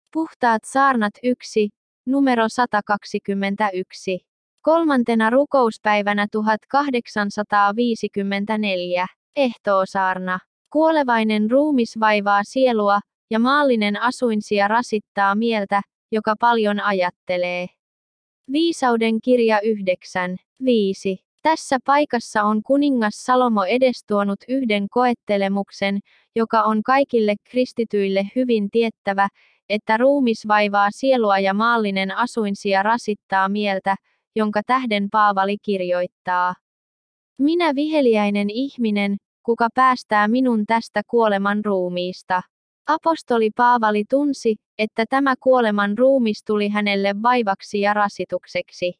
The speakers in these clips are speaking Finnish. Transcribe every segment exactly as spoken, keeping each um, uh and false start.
Puhtaat saarnat yksi, numero sata kaksikymmentäyksi. Kolmantena rukouspäivänä tuhatkahdeksansataaviisikymmentäneljä. Ehtoosaarna. Kuolevainen ruumis vaivaa sielua, ja maallinen asuinsija rasittaa mieltä, joka paljon ajattelee. Viisauden kirja yhdeksän, viisi. Tässä paikassa on kuningas Salomo edestuonut yhden koettelemuksen, joka on kaikille kristityille hyvin tiettävä, että ruumis vaivaa sielua ja maallinen asuinsija rasittaa mieltä, jonka tähden Paavali kirjoittaa. Minä viheliäinen ihminen, kuka päästää minun tästä kuoleman ruumiista. Apostoli Paavali tunsi, että tämä kuoleman ruumis tuli hänelle vaivaksi ja rasitukseksi.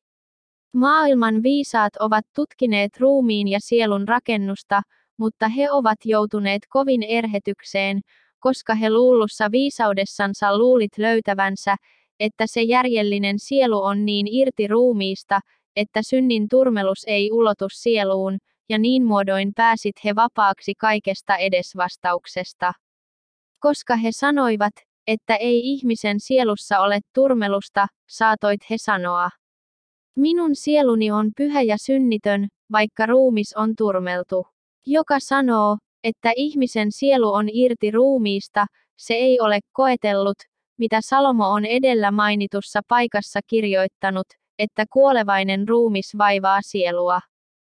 Maailman viisaat ovat tutkineet ruumiin ja sielun rakennusta, mutta he ovat joutuneet kovin erhetykseen, koska he luullussa viisaudessansa luulit löytävänsä, että se järjellinen sielu on niin irti ruumiista, että synnin turmelus ei ulotu sieluun, ja niin muodoin pääsit he vapaaksi kaikesta edesvastauksesta. Koska he sanoivat, että ei ihmisen sielussa ole turmelusta, saatoit he sanoa. Minun sieluni on pyhä ja synnitön, vaikka ruumis on turmeltu. Joka sanoo, että ihmisen sielu on irti ruumiista, se ei ole koetellut, mitä Salomo on edellä mainitussa paikassa kirjoittanut, että kuolevainen ruumis vaivaa sielua.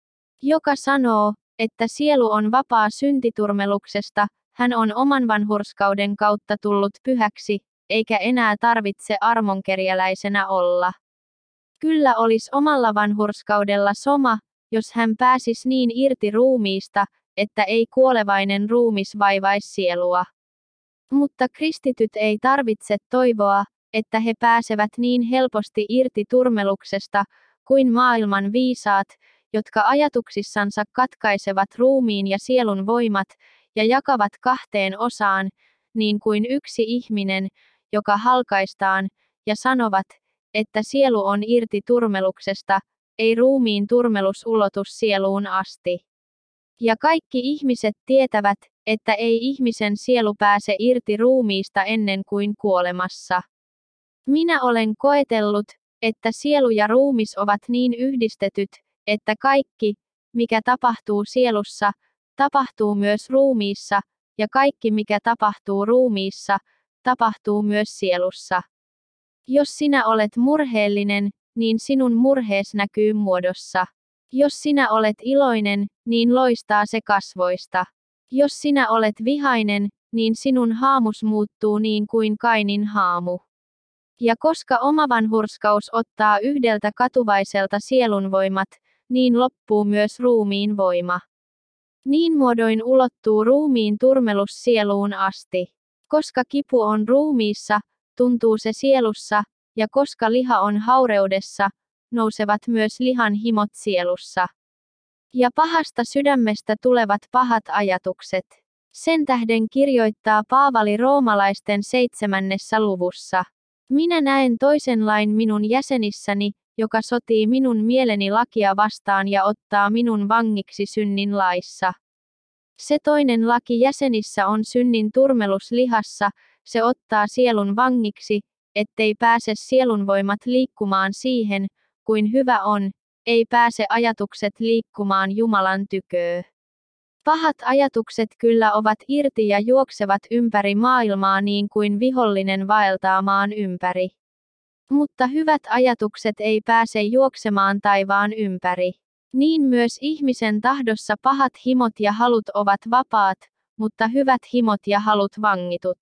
Joka sanoo, että sielu on vapaa syntiturmeluksesta, hän on oman vanhurskauden kautta tullut pyhäksi, eikä enää tarvitse armonkeriäläisenä olla. Kyllä olisi omalla vanhurskaudella soma, jos hän pääsisi niin irti ruumiista, että ei kuolevainen ruumis vaivaisi sielua. Mutta kristityt ei tarvitse toivoa, että he pääsevät niin helposti irti turmeluksesta, kuin maailman viisaat, jotka ajatuksissansa katkaisevat ruumiin ja sielun voimat, ja jakavat kahteen osaan, niin kuin yksi ihminen, joka halkaistaan, ja sanovat, että sielu on irti turmeluksesta, ei ruumiin turmelus ulotu sieluun asti. Ja kaikki ihmiset tietävät, että ei ihmisen sielu pääse irti ruumiista ennen kuin kuolemassa. Minä olen koetellut, että sielu ja ruumis ovat niin yhdistetyt, että kaikki, mikä tapahtuu sielussa, tapahtuu myös ruumiissa, ja kaikki mikä tapahtuu ruumiissa, tapahtuu myös sielussa. Jos sinä olet murheellinen, niin sinun murhees näkyy muodossa. Jos sinä olet iloinen, niin loistaa se kasvoista. Jos sinä olet vihainen, niin sinun haamus muuttuu niin kuin Kainin haamu. Ja koska oma vanhurskaus ottaa yhdeltä katuvaiselta sielun voimat, niin loppuu myös ruumiin voima. Niin muodoin ulottuu ruumiin turmelus sieluun asti. Koska kipu on ruumiissa, tuntuu se sielussa, ja koska liha on haureudessa, nousevat myös lihan himot sielussa. Ja pahasta sydämestä tulevat pahat ajatukset. Sen tähden kirjoittaa Paavali roomalaisten seitsemännessä luvussa. Minä näen toisen lain minun jäsenissäni, joka sotii minun mieleni lakia vastaan ja ottaa minun vangiksi synnin laissa. Se toinen laki jäsenissä on synnin turmelus lihassa, se ottaa sielun vangiksi, ettei pääse sielun voimat liikkumaan siihen, kuin hyvä on, ei pääse ajatukset liikkumaan Jumalan tyköö. Pahat ajatukset kyllä ovat irti ja juoksevat ympäri maailmaa niin kuin vihollinen vaeltaa maan ympäri. Mutta hyvät ajatukset ei pääse juoksemaan taivaan ympäri. Niin myös ihmisen tahdossa pahat himot ja halut ovat vapaat, mutta hyvät himot ja halut vangitut.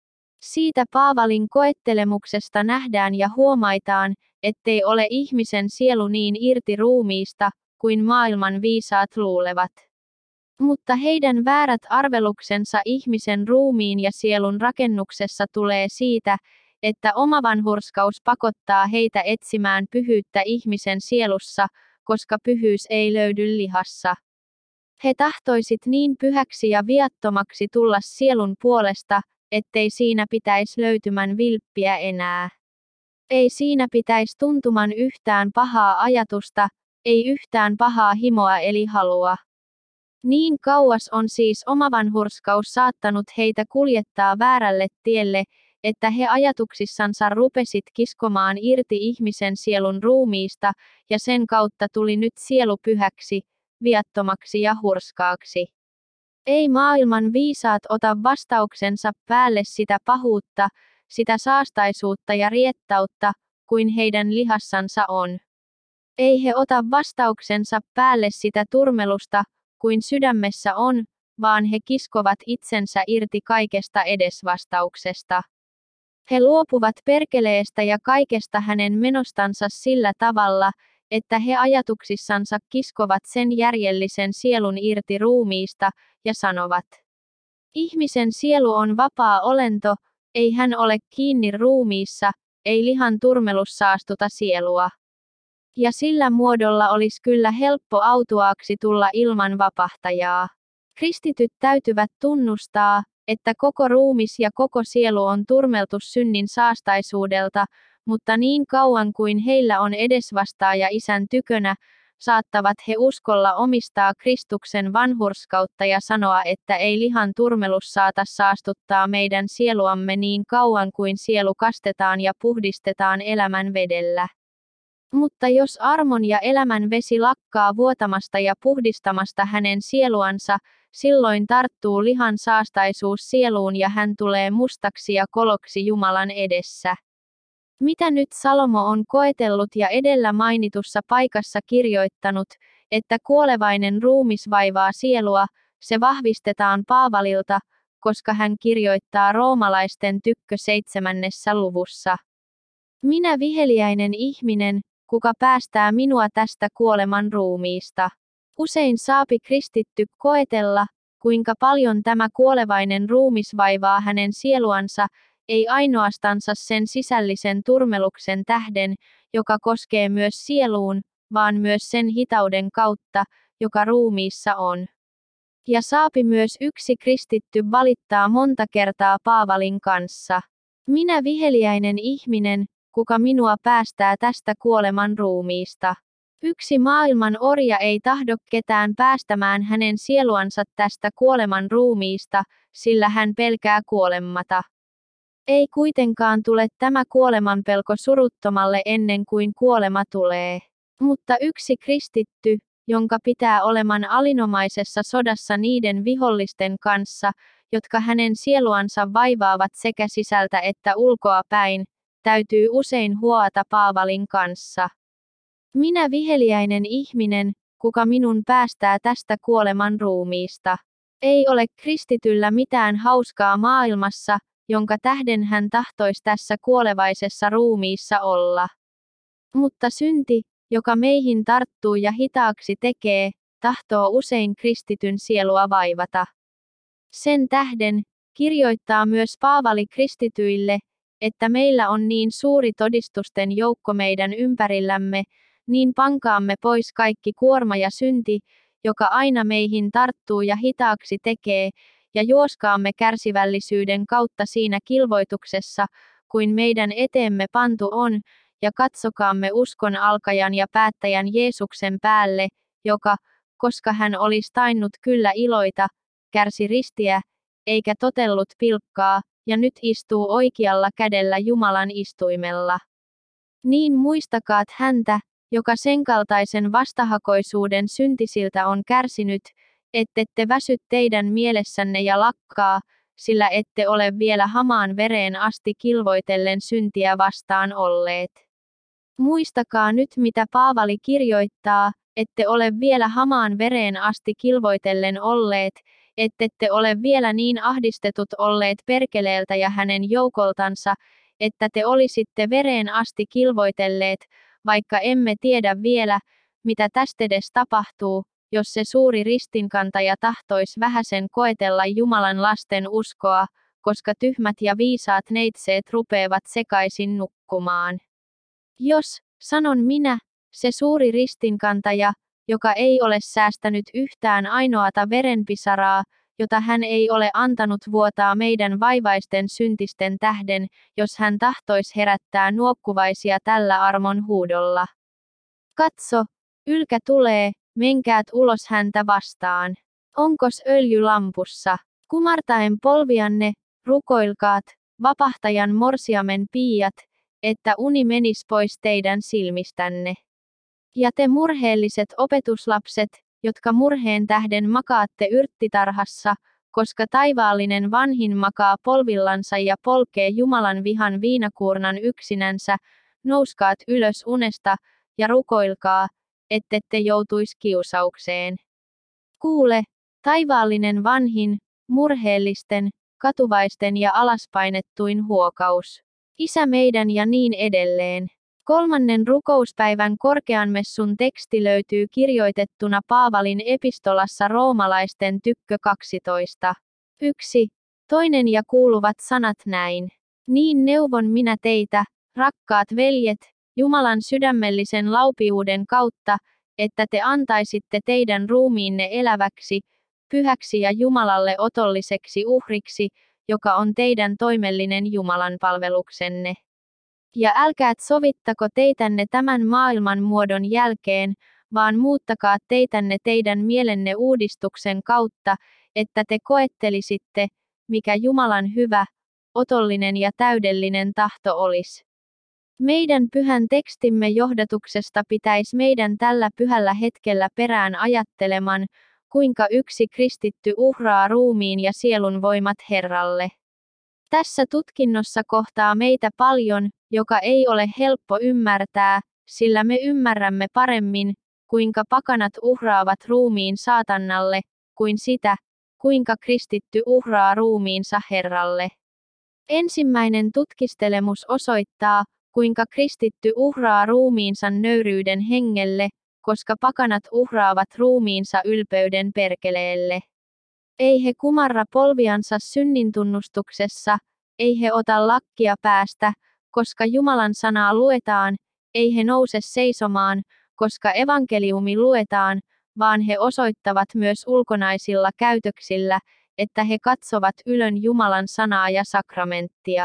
Siitä Paavalin koettelemuksesta nähdään ja huomaitaan, ettei ole ihmisen sielu niin irti ruumiista, kuin maailman viisaat luulevat. Mutta heidän väärät arveluksensa ihmisen ruumiin ja sielun rakennuksessa tulee siitä, että oma vanhurskaus pakottaa heitä etsimään pyhyyttä ihmisen sielussa, koska pyhyys ei löydy lihassa. He tahtoisit niin pyhäksi ja viattomaksi tulla sielun puolesta, ettei siinä pitäisi löytymän vilppiä enää. Ei siinä pitäisi tuntuman yhtään pahaa ajatusta, ei yhtään pahaa himoa eli halua. Niin kauas on siis oma vanhurskaus saattanut heitä kuljettaa väärälle tielle, että he ajatuksissansa rupesit kiskomaan irti ihmisen sielun ruumiista, ja sen kautta tuli nyt sielu pyhäksi, viattomaksi ja hurskaaksi. Ei maailman viisaat ota vastauksensa päälle sitä pahuutta, sitä saastaisuutta ja riettautta, kuin heidän lihassansa on. Ei he ota vastauksensa päälle sitä turmelusta, kuin sydämessä on, vaan he kiskovat itsensä irti kaikesta edesvastauksesta. He luopuvat perkeleestä ja kaikesta hänen menostansa sillä tavalla, että he ajatuksissansa kiskovat sen järjellisen sielun irti ruumiista, ja sanovat: ihmisen sielu on vapaa olento, ei hän ole kiinni ruumiissa, ei lihan turmelus saastuta sielua. Ja sillä muodolla olisi kyllä helppo autuaaksi tulla ilman vapahtajaa. Kristityt täytyvät tunnustaa, että koko ruumis ja koko sielu on turmeltu synnin saastaisuudelta, mutta niin kauan kuin heillä on edesvastaaja Isän tykönä, saattavat he uskolla omistaa Kristuksen vanhurskautta ja sanoa, että ei lihan turmelus saata saastuttaa meidän sieluamme niin kauan kuin sielu kastetaan ja puhdistetaan elämän vedellä. Mutta jos armon ja elämän vesi lakkaa vuotamasta ja puhdistamasta hänen sieluansa, silloin tarttuu lihan saastaisuus sieluun ja hän tulee mustaksi ja koloksi Jumalan edessä. Mitä nyt Salomo on koetellut ja edellä mainitussa paikassa kirjoittanut, että kuolevainen ruumis vaivaa sielua, se vahvistetaan Paavalilta, koska hän kirjoittaa roomalaisten tykkö seitsemännessä luvussa. Minä viheliäinen ihminen, kuka päästää minua tästä kuoleman ruumiista. Usein saapi kristitty koetella, kuinka paljon tämä kuolevainen ruumis vaivaa hänen sieluansa, ei ainoastansa sen sisällisen turmeluksen tähden, joka koskee myös sieluun, vaan myös sen hitauden kautta, joka ruumiissa on. Ja saapi myös yksi kristitty valittaa monta kertaa Paavalin kanssa. Minä viheliäinen ihminen, kuka minua päästää tästä kuoleman ruumiista. Yksi maailman orja ei tahdo ketään päästämään hänen sieluansa tästä kuoleman ruumiista, sillä hän pelkää kuolemmata. Ei kuitenkaan tule tämä kuolemanpelko suruttomalle ennen kuin kuolema tulee. Mutta yksi kristitty, jonka pitää oleman alinomaisessa sodassa niiden vihollisten kanssa, jotka hänen sieluansa vaivaavat sekä sisältä että ulkoa päin, täytyy usein huoata Paavalin kanssa. Minä viheliäinen ihminen, kuka minun päästää tästä kuoleman ruumiista. Ei ole kristityllä mitään hauskaa maailmassa, jonka tähden hän tahtoisi tässä kuolevaisessa ruumiissa olla. Mutta synti, joka meihin tarttuu ja hitaaksi tekee, tahtoo usein kristityn sielua vaivata. Sen tähden, kirjoittaa myös Paavali kristityille, että meillä on niin suuri todistusten joukko meidän ympärillämme, niin pankaamme pois kaikki kuorma ja synti, joka aina meihin tarttuu ja hitaaksi tekee, ja juoskaamme kärsivällisyyden kautta siinä kilvoituksessa, kuin meidän eteemme pantu on, ja katsokaamme uskon alkajan ja päättäjän Jeesuksen päälle, joka, koska hän olisi tainnut kyllä iloita, kärsi ristiä, eikä totellut pilkkaa, ja nyt istuu oikealla kädellä Jumalan istuimella. Niin muistakaat häntä, joka sen kaltaisen vastahakoisuuden syntisiltä on kärsinyt, ettette väsy teidän mielessänne ja lakkaa, sillä ette ole vielä hamaan vereen asti kilvoitellen syntiä vastaan olleet. Muistakaa nyt mitä Paavali kirjoittaa, ette ole vielä hamaan vereen asti kilvoitellen olleet, ettette ole vielä niin ahdistetut olleet perkeleeltä ja hänen joukoltansa, että te olisitte vereen asti kilvoitelleet, vaikka emme tiedä vielä, mitä tästedes tapahtuu, jos se suuri ristinkantaja tahtoisi vähäsen koetella Jumalan lasten uskoa, koska tyhmät ja viisaat neitseet rupeavat sekaisin nukkumaan. Jos, sanon minä, se suuri ristinkantaja, joka ei ole säästänyt yhtään ainoata verenpisaraa, jota hän ei ole antanut vuotaa meidän vaivaisten syntisten tähden, jos hän tahtoisi herättää nuokkuvaisia tällä armon huudolla. Katso, ylkä tulee, menkäät ulos häntä vastaan. Onkos öljy lampussa? Kumartaen polvianne, rukoilkaat, vapahtajan morsiamen piiat, että uni menis pois teidän silmistänne. Ja te murheelliset opetuslapset, jotka murheen tähden makaatte yrttitarhassa, koska taivaallinen vanhin makaa polvillansa ja polkee Jumalan vihan viinakuurnan yksinänsä, nouskaat ylös unesta, ja rukoilkaa, ettette joutuis kiusaukseen. Kuule, taivaallinen vanhin, murheellisten, katuvaisten ja alaspainettuin huokaus. Isä meidän ja niin edelleen. Kolmannen rukouspäivän korkeanmessun teksti löytyy kirjoitettuna Paavalin epistolassa roomalaisten tykkö kaksitoista. yksi. Toinen ja kuuluvat sanat näin. Niin neuvon minä teitä, rakkaat veljet, Jumalan sydämellisen laupiuden kautta, että te antaisitte teidän ruumiinne eläväksi, pyhäksi ja Jumalalle otolliseksi uhriksi, joka on teidän toimellinen Jumalan palveluksenne. Ja älkäät sovittako teitänne tämän maailman muodon jälkeen, vaan muuttakaa teitänne teidän mielenne uudistuksen kautta, että te koettelisitte, mikä Jumalan hyvä, otollinen ja täydellinen tahto olisi. Meidän pyhän tekstimme johdatuksesta pitäisi meidän tällä pyhällä hetkellä perään ajatteleman, kuinka yksi kristitty uhraa ruumiin ja sielun voimat Herralle. Tässä tutkinnossa kohtaa meitä paljon, joka ei ole helppo ymmärtää, sillä me ymmärrämme paremmin, kuinka pakanat uhraavat ruumiin saatannalle, kuin sitä, kuinka kristitty uhraa ruumiinsa Herralle. Ensimmäinen tutkistelemus osoittaa, kuinka kristitty uhraa ruumiinsa nöyryyden hengelle, koska pakanat uhraavat ruumiinsa ylpeyden perkeleelle. Ei he kumarra polviansa synnintunnustuksessa, ei he ota lakkia päästä, koska Jumalan sanaa luetaan, ei he nouse seisomaan, koska evankeliumi luetaan, vaan he osoittavat myös ulkonaisilla käytöksillä, että he katsovat ylön Jumalan sanaa ja sakramenttia.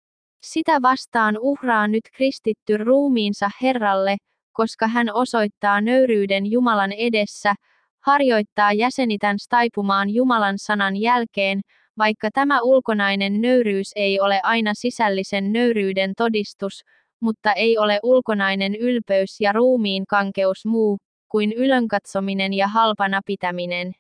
Sitä vastaan uhraa nyt kristitty ruumiinsa Herralle, koska hän osoittaa nöyryyden Jumalan edessä, harjoittaa jäsenitänsä taipumaan Jumalan sanan jälkeen, vaikka tämä ulkonainen nöyryys ei ole aina sisällisen nöyryyden todistus, mutta ei ole ulkonainen ylpeys ja ruumiin kankeus muu, kuin ylönkatsominen ja halpana pitäminen.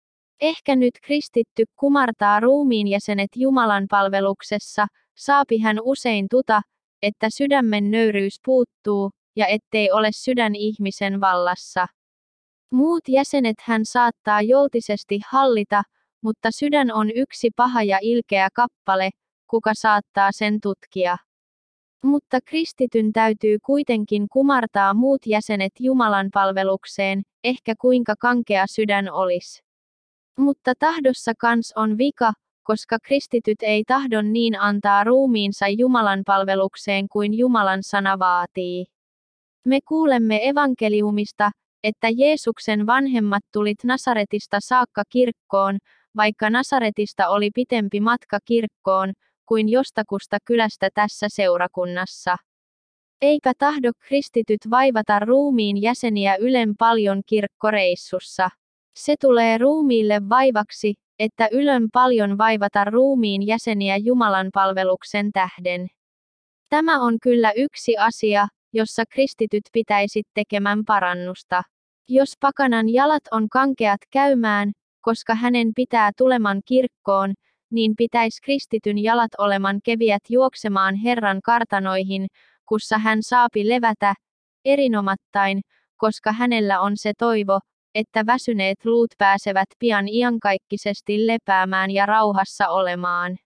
Ehkä nyt kristitty kumartaa ruumiin jäsenet Jumalan palveluksessa, saapi hän usein tuta, että sydämen nöyryys puuttuu, ja ettei ole sydän ihmisen vallassa. Muut jäsenet hän saattaa joltisesti hallita, mutta sydän on yksi paha ja ilkeä kappale, kuka saattaa sen tutkia. Mutta kristityn täytyy kuitenkin kumartaa muut jäsenet Jumalan palvelukseen, ehkä kuinka kankea sydän olisi. Mutta tahdossa kans on vika, koska kristityt ei tahdon niin antaa ruumiinsa Jumalan palvelukseen kuin Jumalan sana vaatii. Me kuulemme evankeliumista, että Jeesuksen vanhemmat tulit Nasaretista saakka kirkkoon, vaikka Nasaretista oli pitempi matka kirkkoon, kuin jostakusta kylästä tässä seurakunnassa. Eipä tahdo kristityt vaivata ruumiin jäseniä ylen paljon kirkkoreissussa. Se tulee ruumiille vaivaksi, että ylön paljon vaivata ruumiin jäseniä Jumalan palveluksen tähden. Tämä on kyllä yksi asia, jossa kristityt pitäisi tekemään parannusta. Jos pakanan jalat on kankeat käymään, koska hänen pitää tuleman kirkkoon, niin pitäisi kristityn jalat oleman keviät juoksemaan Herran kartanoihin, kussa hän saapi levätä, erinomattain, koska hänellä on se toivo, että väsyneet luut pääsevät pian iankaikkisesti lepäämään ja rauhassa olemaan.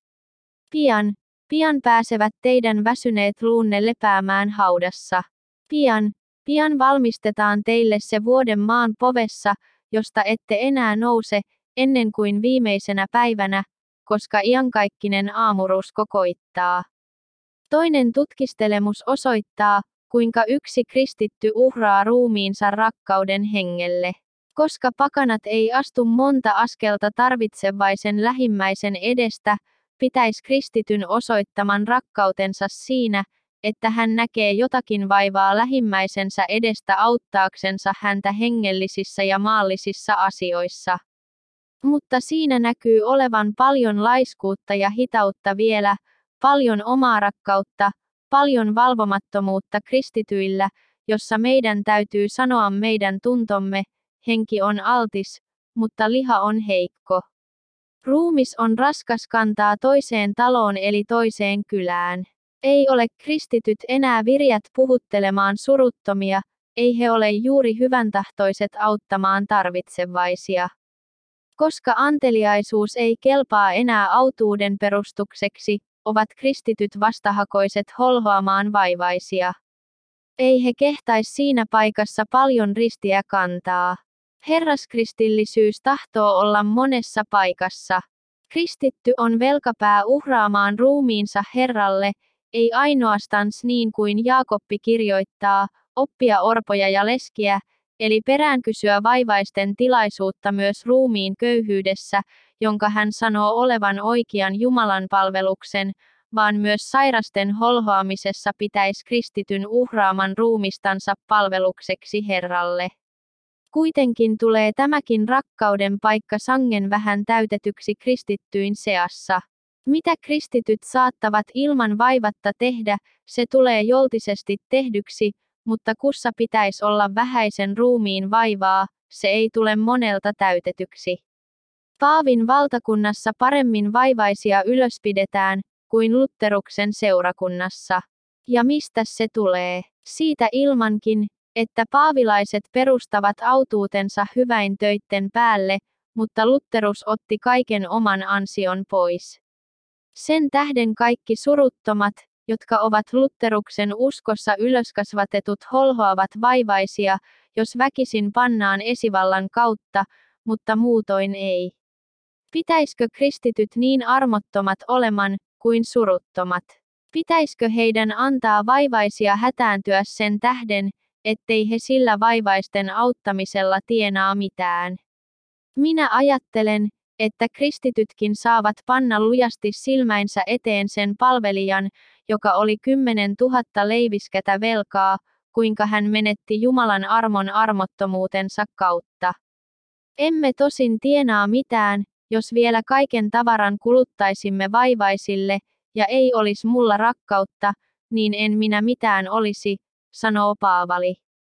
Pian, pian pääsevät teidän väsyneet luunne lepäämään haudassa. Pian, pian valmistetaan teille se vuoden maan povessa, josta ette enää nouse, ennen kuin viimeisenä päivänä, koska iankaikkinen aamurusko koittaa. Toinen tutkistelemus osoittaa, kuinka yksi kristitty uhraa ruumiinsa rakkauden hengelle. Koska pakanat ei astu monta askelta tarvitsevaisen lähimmäisen edestä, pitäisi kristityn osoittaman rakkautensa siinä, että hän näkee jotakin vaivaa lähimmäisensä edestä auttaaksensa häntä hengellisissä ja maallisissa asioissa. Mutta siinä näkyy olevan paljon laiskuutta ja hitautta vielä, paljon omaa rakkautta, paljon valvomattomuutta kristityillä, jossa meidän täytyy sanoa meidän tuntomme, henki on altis, mutta liha on heikko. Ruumis on raskas kantaa toiseen taloon eli toiseen kylään. Ei ole kristityt enää virjät puhuttelemaan suruttomia, ei he ole juuri hyväntahtoiset auttamaan tarvitsevaisia. Koska anteliaisuus ei kelpaa enää autuuden perustukseksi, ovat kristityt vastahakoiset holhoamaan vaivaisia. Ei he kehtais siinä paikassa paljon ristiä kantaa. Herraskristillisyys tahtoo olla monessa paikassa. Kristitty on velkapää uhraamaan ruumiinsa Herralle, ei ainoastaan niin kuin Jaakoppi kirjoittaa, oppia orpoja ja leskiä, eli peräänkysyä vaivaisten tilaisuutta myös ruumiin köyhyydessä, jonka hän sanoo olevan oikean Jumalan palveluksen, vaan myös sairasten holhoamisessa pitäisi kristityn uhraaman ruumistansa palvelukseksi Herralle. Kuitenkin tulee tämäkin rakkauden paikka sangen vähän täytetyksi kristittyyn seassa. Mitä kristityt saattavat ilman vaivatta tehdä, se tulee joltisesti tehdyksi, mutta kussa pitäisi olla vähäisen ruumiin vaivaa, se ei tule monelta täytetyksi. Paavin valtakunnassa paremmin vaivaisia ylöspidetään, kuin Lutteruksen seurakunnassa. Ja mistä se tulee? Siitä ilmankin, että paavilaiset perustavat autuutensa hyväin töitten päälle, mutta Lutterus otti kaiken oman ansion pois. Sen tähden kaikki suruttomat, jotka ovat Lutteruksen uskossa ylöskasvatetut holhoavat vaivaisia, jos väkisin pannaan esivallan kautta, mutta muutoin ei. Pitäiskö kristityt niin armottomat oleman, kuin suruttomat? Pitäiskö heidän antaa vaivaisia hätääntyä sen tähden, ettei he sillä vaivaisten auttamisella tienaa mitään? Minä ajattelen, että kristitytkin saavat panna lujasti silmäinsä eteen sen palvelijan, joka oli kymmenen tuhatta leiviskätä velkaa, kuinka hän menetti Jumalan armon armottomuutensa kautta. Emme tosin tienaa mitään, jos vielä kaiken tavaran kuluttaisimme vaivaisille, ja ei olisi mulla rakkautta, niin en minä mitään olisi, sanoo Paavali.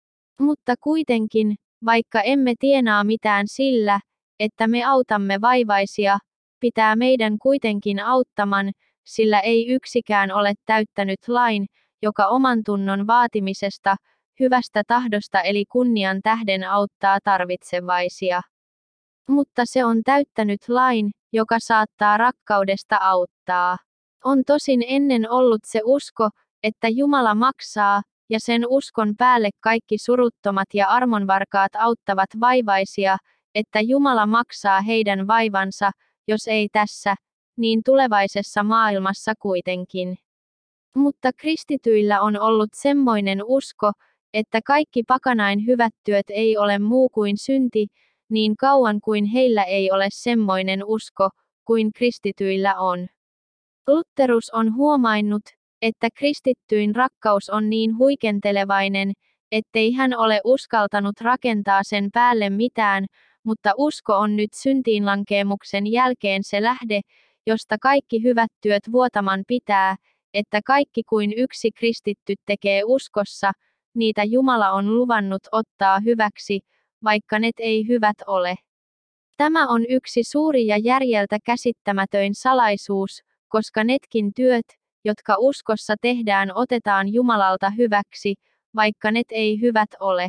Mutta kuitenkin, vaikka emme tienaa mitään sillä, että me autamme vaivaisia, pitää meidän kuitenkin auttaman, sillä ei yksikään ole täyttänyt lain, joka oman tunnon vaatimisesta, hyvästä tahdosta eli kunnian tähden auttaa tarvitsevaisia. Mutta se on täyttänyt lain, joka saattaa rakkaudesta auttaa. On tosin ennen ollut se usko, että Jumala maksaa, ja sen uskon päälle kaikki suruttomat ja armonvarkaat auttavat vaivaisia, että Jumala maksaa heidän vaivansa, jos ei tässä, niin tulevaisessa maailmassa kuitenkin. Mutta kristityillä on ollut semmoinen usko, että kaikki pakanain hyvät työt ei ole muu kuin synti, niin kauan kuin heillä ei ole semmoinen usko, kuin kristityillä on. Lutterus on huomainnut, että kristittyin rakkaus on niin huikentelevainen, ettei hän ole uskaltanut rakentaa sen päälle mitään, mutta usko on nyt syntiinlankeemuksen jälkeen se lähde, josta kaikki hyvät työt vuotaman pitää, että kaikki kuin yksi kristitty tekee uskossa, niitä Jumala on luvannut ottaa hyväksi, vaikka net ei hyvät ole. Tämä on yksi suuri ja järjeltä käsittämätöin salaisuus, koska netkin työt, jotka uskossa tehdään otetaan Jumalalta hyväksi, vaikka net ei hyvät ole.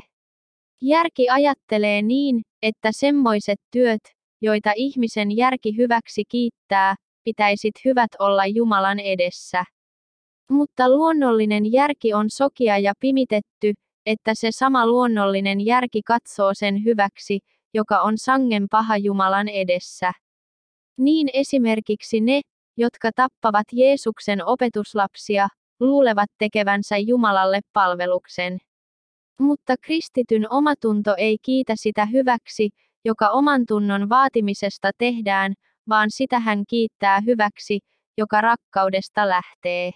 Järki ajattelee niin, että semmoiset työt, joita ihmisen järki hyväksi kiittää, pitäisit hyvät olla Jumalan edessä. Mutta luonnollinen järki on sokia ja pimitetty, että se sama luonnollinen järki katsoo sen hyväksi, joka on sangen paha Jumalan edessä. Niin esimerkiksi ne, jotka tappavat Jeesuksen opetuslapsia, luulevat tekevänsä Jumalalle palveluksen. Mutta kristityn omatunto ei kiitä sitä hyväksi, joka oman tunnon vaatimisesta tehdään, vaan sitä hän kiittää hyväksi, joka rakkaudesta lähtee.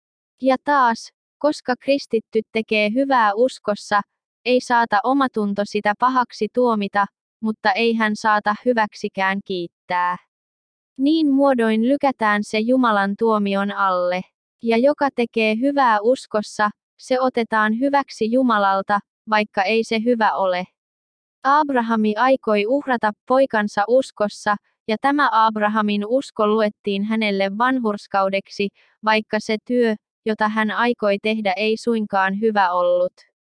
Ja taas, koska kristitty tekee hyvää uskossa, ei saata omatunto sitä pahaksi tuomita, mutta ei hän saata hyväksikään kiittää. Niin muodoin lykätään se Jumalan tuomion alle. Ja joka tekee hyvää uskossa, se otetaan hyväksi Jumalalta, vaikka ei se hyvä ole. Abrahami aikoi uhrata poikansa uskossa, ja tämä Abrahamin usko luettiin hänelle vanhurskaudeksi, vaikka se työ, jota hän aikoi tehdä, ei suinkaan hyvä ollut.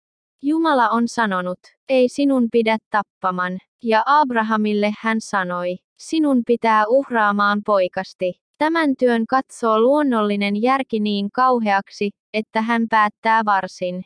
Jumala on sanonut, ei sinun pidä tappaman, ja Abrahamille hän sanoi, sinun pitää uhraamaan poikasti. Tämän työn katsoo luonnollinen järki niin kauheaksi, että hän päättää varsin.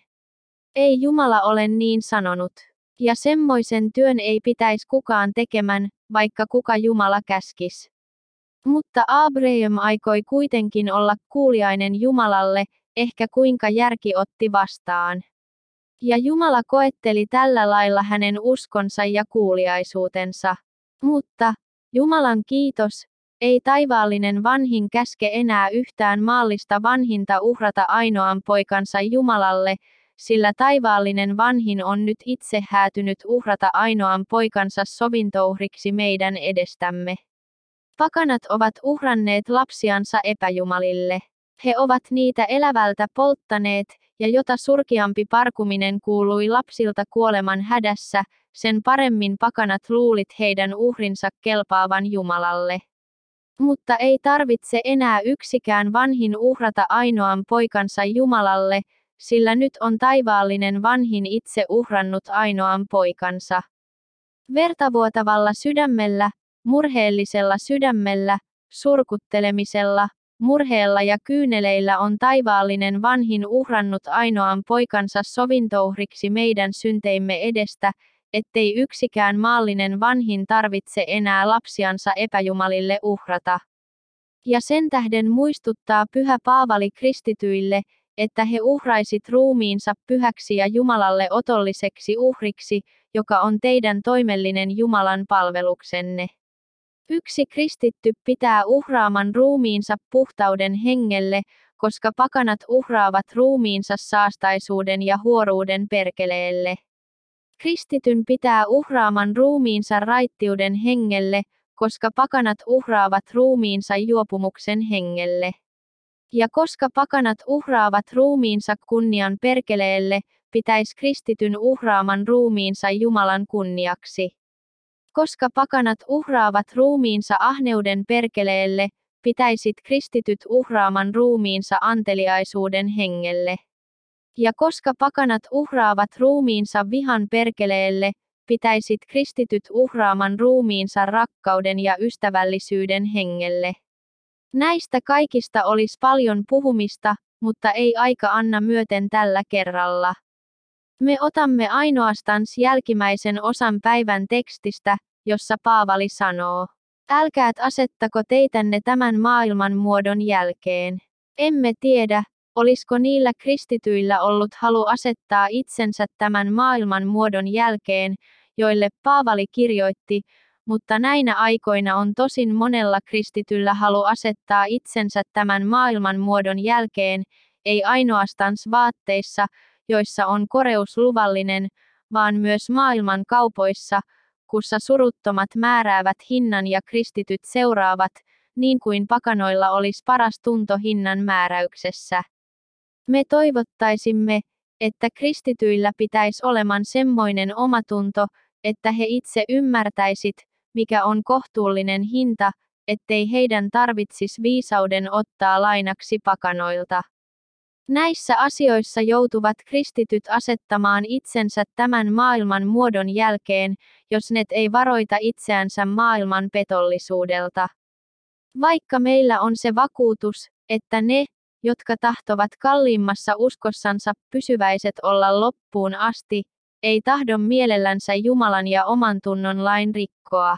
Ei Jumala ole niin sanonut. Ja semmoisen työn ei pitäisi kukaan tekemän, vaikka kuka Jumala käskis. Mutta Abraham aikoi kuitenkin olla kuuliainen Jumalalle, ehkä kuinka järki otti vastaan. Ja Jumala koetteli tällä lailla hänen uskonsa ja kuuliaisuutensa. Mutta, Jumalan kiitos, ei taivaallinen vanhin käske enää yhtään maallista vanhinta uhrata ainoan poikansa Jumalalle, sillä taivaallinen vanhin on nyt itse häätynyt uhrata ainoan poikansa sovintouhriksi meidän edestämme. Pakanat ovat uhranneet lapsiansa epäjumalille. He ovat niitä elävältä polttaneet, ja jota surkeampi parkuminen kuului lapsilta kuoleman hädässä, sen paremmin pakanat luulit heidän uhrinsa kelpaavan Jumalalle. Mutta ei tarvitse enää yksikään vanhin uhrata ainoan poikansa Jumalalle, sillä nyt on taivaallinen vanhin itse uhrannut ainoan poikansa. Vertavuotavalla sydämellä, murheellisella sydämellä, surkuttelemisella, murheella ja kyyneleillä on taivaallinen vanhin uhrannut ainoan poikansa sovintouhriksi meidän synteimme edestä, ettei yksikään maallinen vanhin tarvitse enää lapsiansa epäjumalille uhrata. Ja sen tähden muistuttaa Pyhä Paavali kristityille, että he uhraisit ruumiinsa pyhäksi ja Jumalalle otolliseksi uhriksi, joka on teidän toimellinen Jumalan palveluksenne. Yksi kristitty pitää uhraaman ruumiinsa puhtauden hengelle, koska pakanat uhraavat ruumiinsa saastaisuuden ja huoruuden perkeleelle. Kristityn pitää uhraaman ruumiinsa raittiuden hengelle, koska pakanat uhraavat ruumiinsa juopumuksen hengelle. Ja koska pakanat uhraavat ruumiinsa kunnian perkeleelle, pitäisi kristityn uhraaman ruumiinsa Jumalan kunniaksi. Koska pakanat uhraavat ruumiinsa ahneuden perkeleelle, pitäisit kristityt uhraaman ruumiinsa anteliaisuuden hengelle. Ja koska pakanat uhraavat ruumiinsa vihan perkeleelle, pitäisit kristityt uhraaman ruumiinsa rakkauden ja ystävällisyyden hengelle. Näistä kaikista olisi paljon puhumista, mutta ei aika anna myöten tällä kerralla. Me otamme ainoastaan jälkimmäisen osan päivän tekstistä, jossa Paavali sanoo, älkäät asettako teitänne tämän maailman muodon jälkeen. Emme tiedä, olisiko niillä kristityillä ollut halu asettaa itsensä tämän maailman muodon jälkeen, joille Paavali kirjoitti, mutta näinä aikoina on tosin monella kristityllä halu asettaa itsensä tämän maailman muodon jälkeen, ei ainoastaan vaatteissa, joissa on koreus luvallinen, vaan myös maailman kaupoissa, kussa suruttomat määräävät hinnan ja kristityt seuraavat, niin kuin pakanoilla olisi paras tunto hinnan määräyksessä. Me toivottaisimme, että kristityillä pitäisi oleman semmoinen omatunto, että he itse ymmärtäisit, mikä on kohtuullinen hinta, ettei heidän tarvitsisi viisauden ottaa lainaksi pakanoilta. Näissä asioissa joutuvat kristityt asettamaan itsensä tämän maailman muodon jälkeen, jos ne ei varoita itseänsä maailman petollisuudelta. Vaikka meillä on se vakuutus, että ne, jotka tahtovat kalliimmassa uskossansa pysyväiset olla loppuun asti, ei tahdon mielellänsä Jumalan ja oman tunnon lain rikkoa.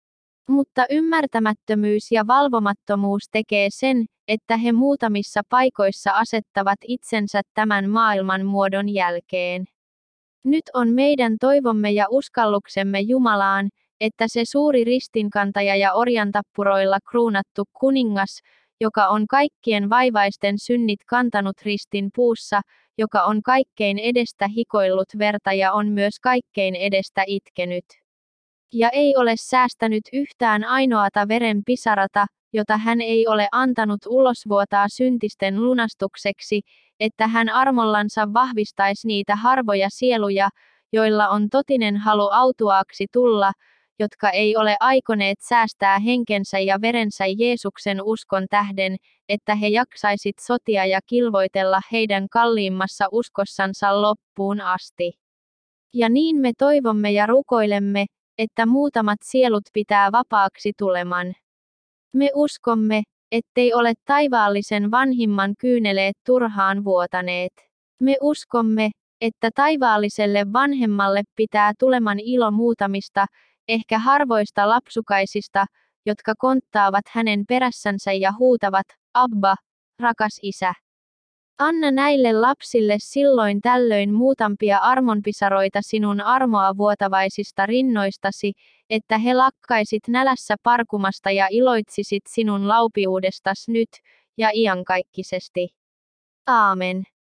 Mutta ymmärtämättömyys ja valvomattomuus tekee sen, että he muutamissa paikoissa asettavat itsensä tämän maailman muodon jälkeen. Nyt on meidän toivomme ja uskalluksemme Jumalaan, että se suuri ristinkantaja ja orjantappuroilla kruunattu kuningas, joka on kaikkien vaivaisten synnit kantanut ristin puussa, joka on kaikkein edestä hikoillut verta ja on myös kaikkein edestä itkenyt. ja ei ole säästänyt yhtään ainoata veren pisarata, jota hän ei ole antanut ulosvuotaa syntisten lunastukseksi, että hän armollansa vahvistaisi niitä harvoja sieluja, joilla on totinen halu autuaaksi tulla, jotka ei ole aikoneet säästää henkensä ja verensä Jeesuksen uskon tähden, että he jaksaisit sotia ja kilvoitella heidän kalliimmassa uskossansa loppuun asti. Ja niin me toivomme ja rukoilemme, että muutamat sielut pitää vapaaksi tuleman. Me uskomme, ettei ole taivaallisen vanhimman kyyneleet turhaan vuotaneet. Me uskomme, että taivaalliselle vanhemmalle pitää tuleman ilo muutamista, ehkä harvoista lapsukaisista, jotka konttaavat hänen perässänsä ja huutavat, Abba, rakas isä. Anna näille lapsille silloin tällöin muutampia armonpisaroita sinun armoa vuotavaisista rinnoistasi, että he lakkaisit nälässä parkumasta ja iloitsisit sinun laupiudestas nyt ja iankaikkisesti. Aamen.